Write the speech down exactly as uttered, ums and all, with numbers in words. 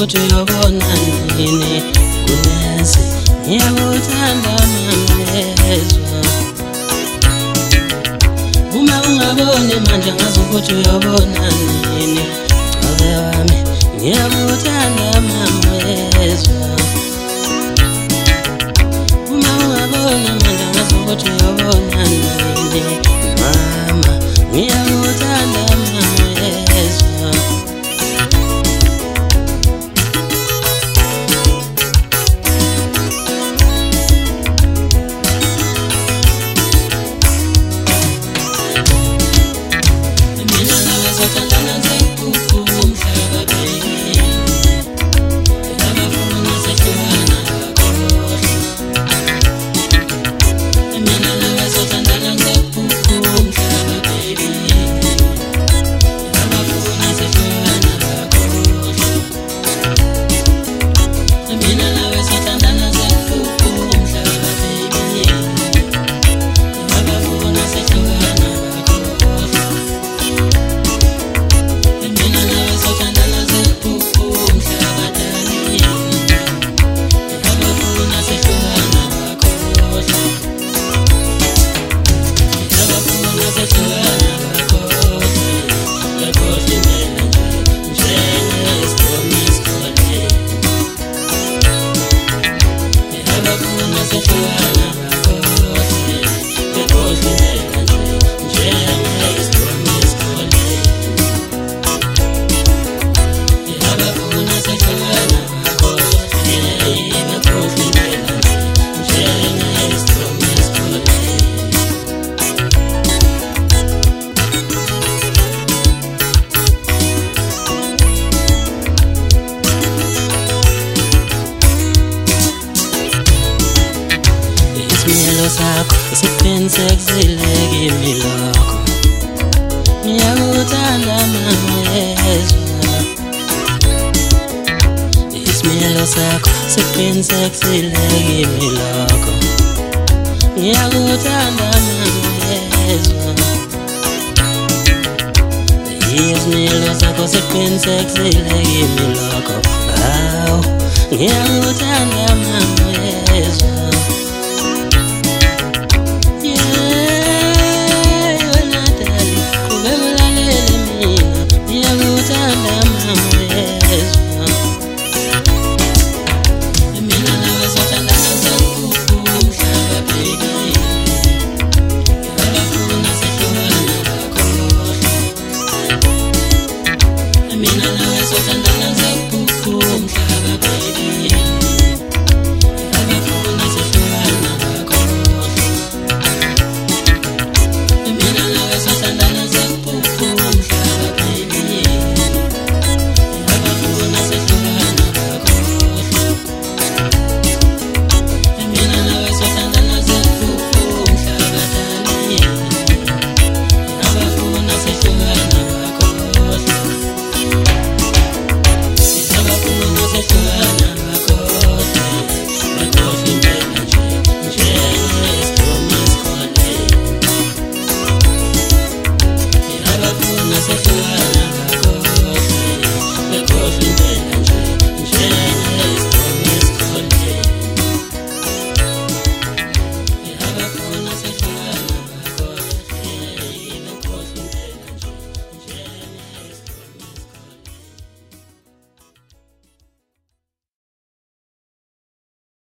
ukuthi uyobona nini kunesi ngiyakuthanda mamezwa uma ungaboni manje ngazi ukuthi uyobona nini Cove wami ngiyakuthanda mamezwa uma ungaboni manje ngazi ukuthi uyobona nini mama ngiyakuthanda mamezwa sakho siqinisekile kimi lokho ngiyakuthanda mamezwa isimilo sakho siqinisekile kimi lokho ngiyakuthanda mamezwa isimilo sakho siqinisekile kimi lokho awu ngiyakuthanda mamezwa